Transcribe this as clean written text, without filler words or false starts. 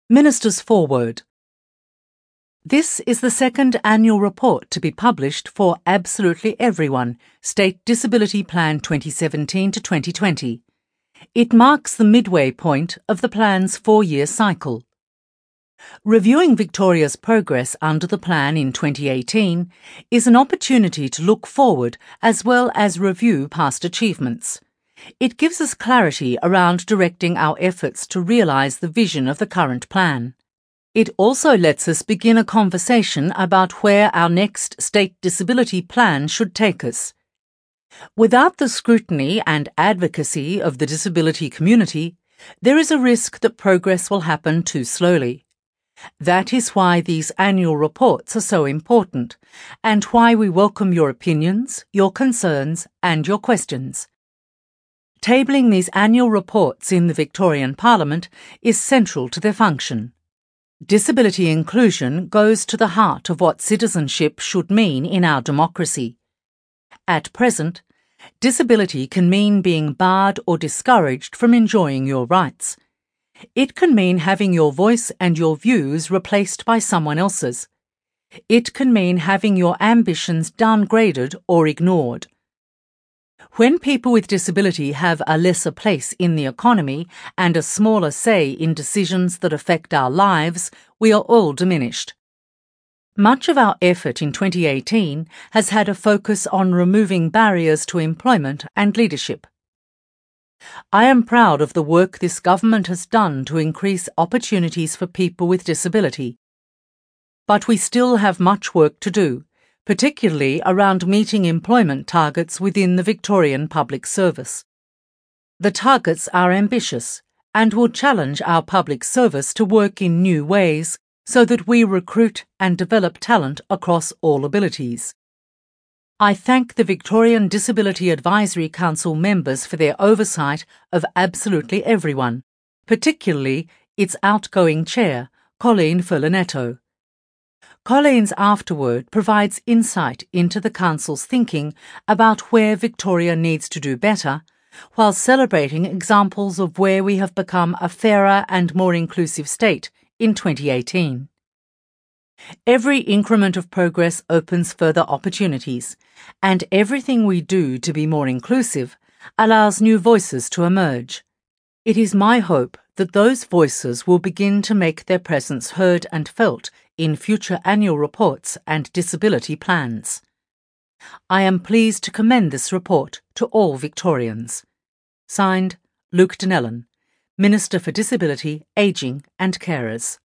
Minister's Foreword. This is the second annual report to be published for Absolutely Everyone, State Disability Plan 2017 to 2020. It marks the midway point of the plan's 4-year cycle. Reviewing Victoria's progress under the plan in 2018 is an opportunity to look forward as well as review past achievements. It gives us clarity around directing our efforts to realise the vision of the current plan. It also lets us begin a conversation about where our next state disability plan should take us. Without the scrutiny and advocacy of the disability community, there is a risk that progress will happen too slowly. That is why these annual reports are so important, and why we welcome your opinions, your concerns, and your questions. Tabling these annual reports in the Victorian Parliament is central to their function. Disability inclusion goes to the heart of what citizenship should mean in our democracy. At present, disability can mean being barred or discouraged from enjoying your rights. It can mean having your voice and your views replaced by someone else's. It can mean having your ambitions downgraded or ignored. When people with disability have a lesser place in the economy and a smaller say in decisions that affect our lives, we are all diminished. Much of our effort in 2018 has had a focus on removing barriers to employment and leadership. I am proud of the work this government has done to increase opportunities for people with disability. But we still have much work to do, particularly around meeting employment targets within the Victorian Public Service. The targets are ambitious and will challenge our public service to work in new ways so that we recruit and develop talent across all abilities. I thank the Victorian Disability Advisory Council members for their oversight of Absolutely Everyone, particularly its outgoing chair, Colleen Furlanetto. Colleen's afterword provides insight into the Council's thinking about where Victoria needs to do better, while celebrating examples of where we have become a fairer and more inclusive state in 2018. Every increment of progress opens further opportunities, and everything we do to be more inclusive allows new voices to emerge. It is my hope that those voices will begin to make their presence heard and felt in future annual reports and disability plans. I am pleased to commend this report to all Victorians. Signed, Luke Donnellan, Minister for Disability, Ageing and Carers.